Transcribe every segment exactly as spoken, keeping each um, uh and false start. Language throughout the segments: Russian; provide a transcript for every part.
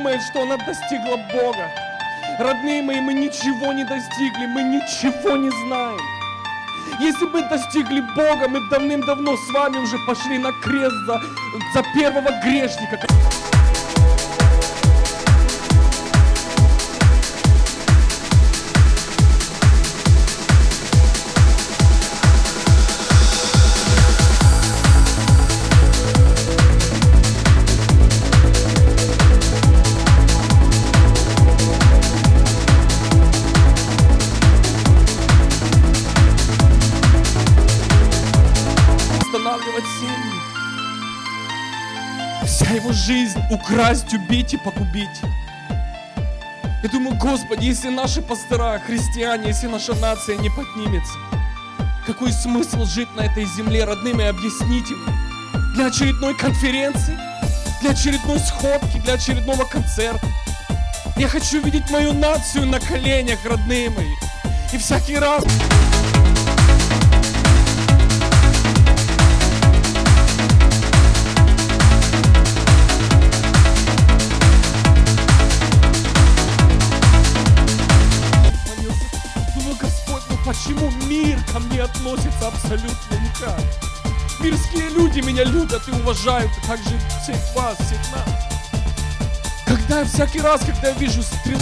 думает, что она достигла Бога. Родные мои, мы ничего не достигли, мы ничего не знаем. Если бы достигли Бога, мы давным-давно с вами уже пошли на крест за, за первого грешника. Останавливать семьи. Вся его жизнь украсть, убить и погубить. Я думаю, Господи, если наши пастора, христиане, если наша нация не поднимется, какой смысл жить на этой земле, родными, объясните мне? Для очередной конференции, для очередной сходки, для очередного концерта. Я хочу видеть мою нацию на коленях, родные мои. И всякий раз... Почему мир ко мне относится абсолютно никак? Мирские люди меня любят и уважают, и также всех вас, всех нас. Когда я всякий раз, когда я вижу стрелу...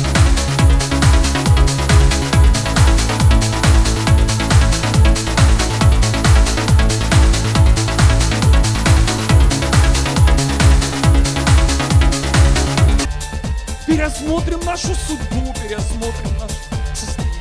Пересмотрим нашу судьбу, пересмотрим наше состояние.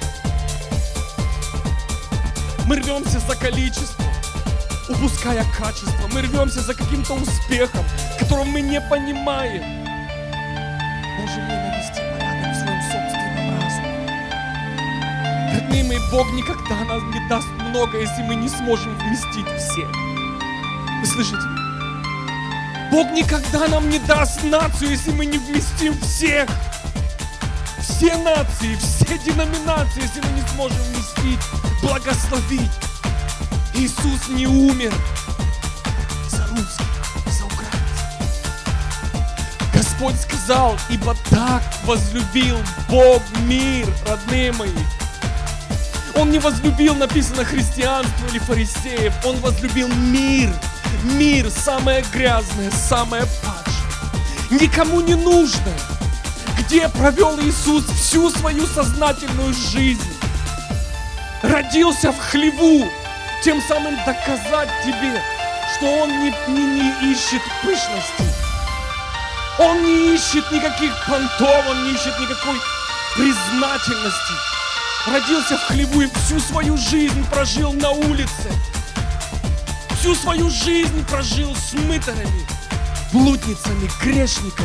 Мы рвемся за количеством, упуская качество. Мы рвемся за каким-то успехом, которого мы не понимаем. Можем ли навести порядок в своем собственном разуме? Родные мои, Бог никогда нам не даст много, если мы не сможем вместить всех. Вы слышите? Бог никогда нам не даст нацию, если мы не вместим всех. Все нации, все деноминации, если мы не сможем вместить, благословить. Иисус не умер за русских, за украинцев. Господь сказал, ибо так возлюбил Бог мир, родные мои. Он не возлюбил, написано, христианство или фарисеев. Он возлюбил мир. Мир самое грязное, самое падшее. Никому не нужно. Где провел Иисус всю свою сознательную жизнь? Родился в хлеву, тем самым доказать тебе, что Он не, не, не ищет пышности. Он не ищет никаких понтов, Он не ищет никакой признательности. Родился в хлеву и всю свою жизнь прожил на улице. Всю свою жизнь прожил с мытарями, блудницами, грешниками.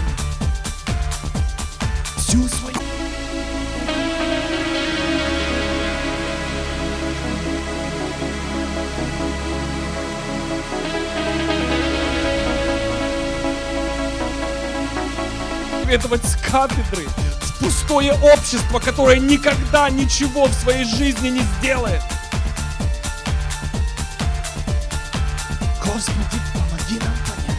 Всю свою. Проповедовать с кафедры в пустое общество, которое никогда ничего в своей жизни не сделает. Господи, помоги нам понять.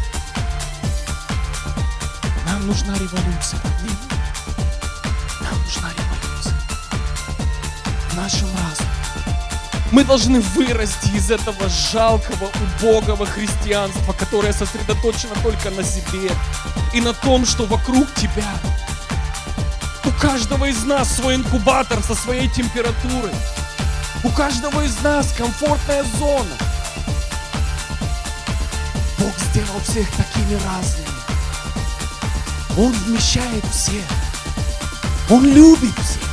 Нам нужна революция. Нам нужна революция в нашем разуме. Мы должны вырасти из этого жалкого, убогого христианства, которое сосредоточено только на себе и на том, что вокруг тебя. У каждого из нас свой инкубатор со своей температурой. У каждого из нас комфортная зона. Бог сделал всех такими разными. Он вмещает всех. Он любит всех.